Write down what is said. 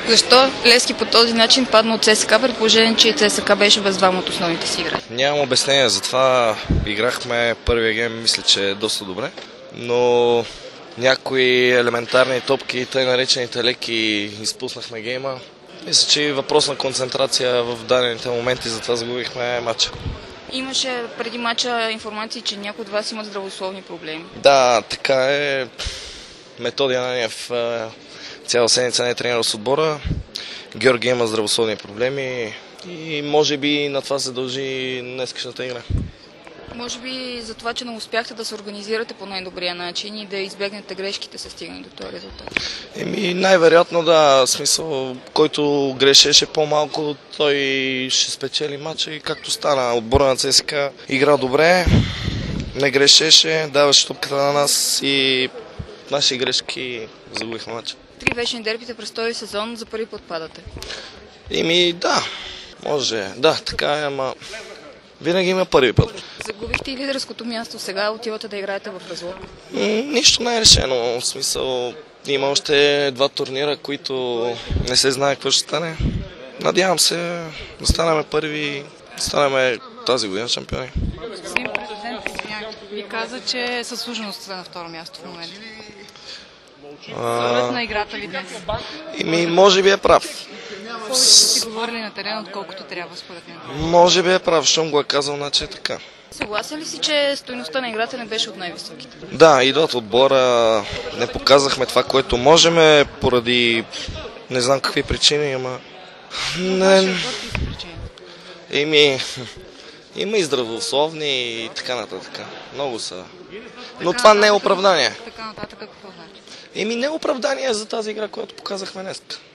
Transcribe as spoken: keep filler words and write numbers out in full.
Защо Левски по този начин падна от ЦСКА, при положение, че ЦСКА беше без двама от основните си играчи? Нямам обяснение за това. Играхме първия гейм, мисля, че е доста добре, но някои елементарни топки, тъй наречените леки, изпуснахме гейма. Мисля, че е въпрос на концентрация в дадените моменти, затова загубихме матча. Имаше преди матча информации, че някои от вас имат здравословни проблеми. Да, така е. Методи Ананиев цяла седмица не е тренирал с отбора. Георги има здравословни проблеми и може би на това се дължи днескашната игра. Може би за това, че не успяхте да се организирате по най-добрия начин и да избегнете грешките, се стигне до този резултат. Еми, най-вероятно да, смисъл, който грешеше по-малко, той ще спечели матча и както стана. Отбора на ЦСКА игра добре, не грешеше, даваше топката на нас и наши грешки загубихме матча. Три вечни дербита през този сезон, за първи път падате. Еми, да, може, да, така е, ама винаги има първи път. Загубихте и лидерското място, сега отивате да играете в Разлог. Нищо не е решено, в смисъл има още два турнира, които не се знае какво ще стане. Надявам се да станем първи, да станем тази година шампиони. Господин президент ви каза, че със служеност сте на второ място в момента. Според на играта ви днес. Ими, може би е прав. Повече сте говорили на терен, отколкото трябва според мен. Може би е прав, щом го е казал, значи е така. Съгласен ли си, че стойността на играта не беше от най-високите? Да, и от отбора не показахме това, което можем, поради не знам какви причини, ама... Не... Ими... Има и здравословни и така нататък. Много са. Но това не е оправдание. Така нататък какво значи? Еми не е оправдание за тази игра, която показахме днес.